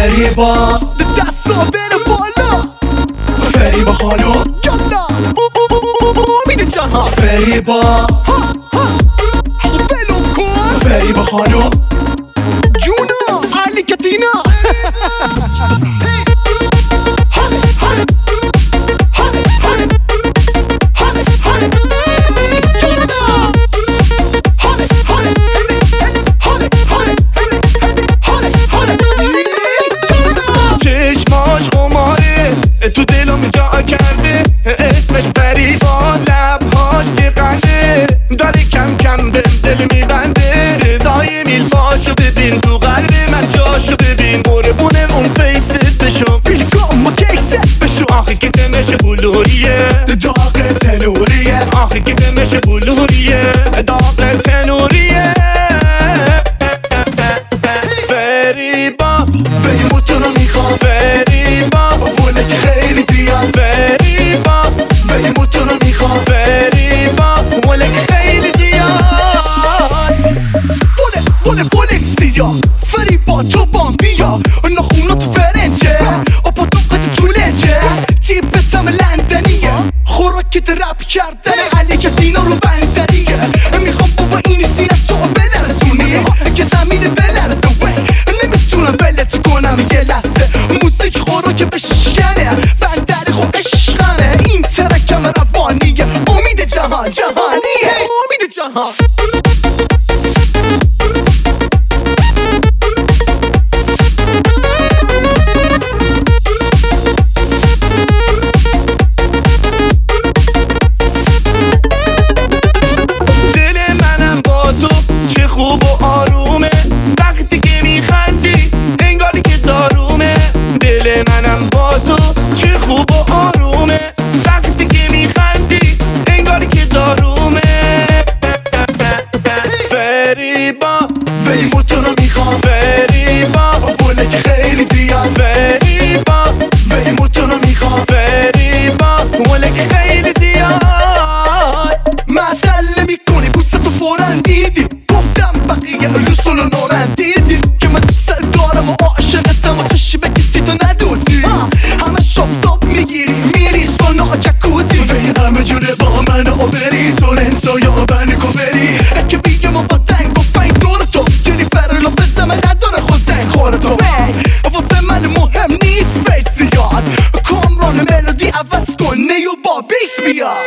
فریبا دستا بره بالا، فریبا خانم یالا امید جهان، فریبا بلو کن، فریبا خانم جونا علی کتینا تو دلم جا کرده اسمش فریبا، لبهاش گرقنده داره کم کم به دل میبنده، صدای میلفاشو ببین تو قلب من جاشو ببین، قربونه اون فیست بشو بیلگام ما کیست بشو، آخی که دمش بلوریه داغ تنوریه، آخی که دمش بلوریه داغ تنوریه. فریبا فریبا میخوام، فریبا ولک خیلی زیاد، فریبا فریبا میخوام، فریبا ولک خیلی زیاد، ولک زیاد، فریبا تو بام بیا، نخونات فرنجه اپا دوقت تو لنجه، تیپتم لندنیه، خوراکت رپ کردن علی کتینا رو بندریه، میخوام بابا این سینه تو بلرزونی که زمین بلرزه، نمیتونم بلت کنم یه لحظه، موزیک خوراک بشکنه بندر خو عشقمه، این ترکم روانیه، امید جهان جهانیه، امید جهان. خوب و آرومه وقتی که میخندی انگاری که دارومه، دل منم با تو چه خوب و آرومه وقتی که میخندی انگاری که دارومه. فریبا فریبا میخوام، فریبا ولک خیلی زیاد، فریبا فریبا میخوام، فریبا ولک خیلی زیاد. معطل میکنی بوستو فورا دیدی، بقیه رسول نورن دیدی که من دوست دارم و عاشقتم و تشی به کسی تو ندوزی، همه شفتاب میگیری میری سونا جکوزی، و همه جوره با من و بری تورنتو یا ونکووری، که بگم و با دنگ و فنگ دور تو گری فرلو بزمه نداره خود زنگ خور تو، واسه من مهم نیست فیس زیاد، کامران ملودی عوض کن نیو با بیس بیاد.